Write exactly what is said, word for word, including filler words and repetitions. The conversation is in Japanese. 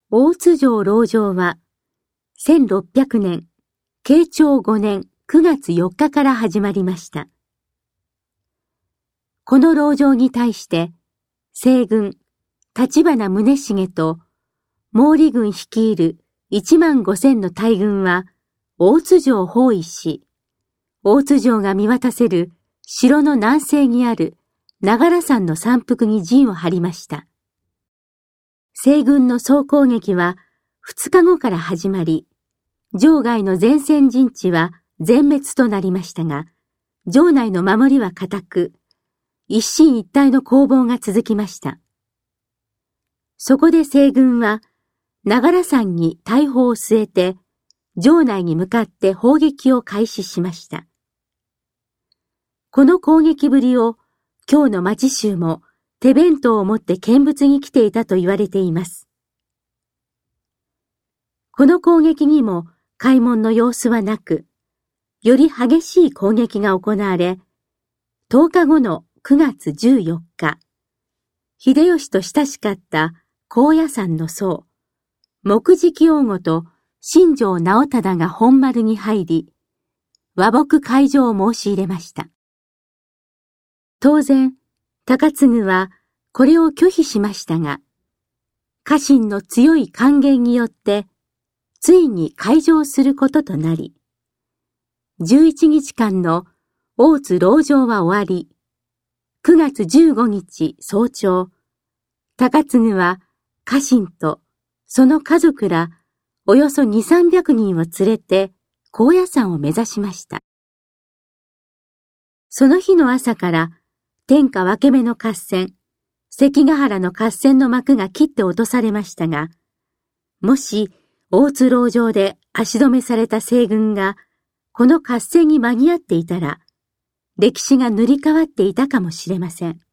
大津城籠城は、せんろっぴゃくねん、慶長ごねんくがつよっかから始まりました。この籠城に対して、西軍、立花宗茂と、毛利軍率いるいちまんごせんの大軍は、大津城を包囲し、大津城が見渡せる城の南西にある長良山の山腹に陣を張りました。西軍の総攻撃はふつかごから始まり、城外の前線陣地は全滅となりましたが、城内の守りは固く、一進一退の攻防が続きました。そこで西軍は、長良山に大砲を据えて、城内に向かって砲撃を開始しました。この攻撃ぶりを、京の町衆も手弁当を持って見物に来ていたと言われています。この攻撃にも開門の様子はなく、より激しい攻撃が行われ、とおかごのくがつじゅうよっか、秀吉と親しかった高野山の僧、木喰王子と新庄直忠が本丸に入り、和睦開城を申し入れました。当然、高次はこれを拒否しましたが、家臣の強い諫言によって、ついに開城することとなり、じゅういちにちかんの大津籠城は終わり、くがつじゅうごにち早朝、高次は家臣とその家族らおよそにせんさんびゃくにんを連れて高野山を目指しました。その日の朝から天下分け目の合戦、関ヶ原の合戦の幕が切って落とされましたが、もし大津籠城で足止めされた西軍がこの合戦に間に合っていたら、歴史が塗り替わっていたかもしれません。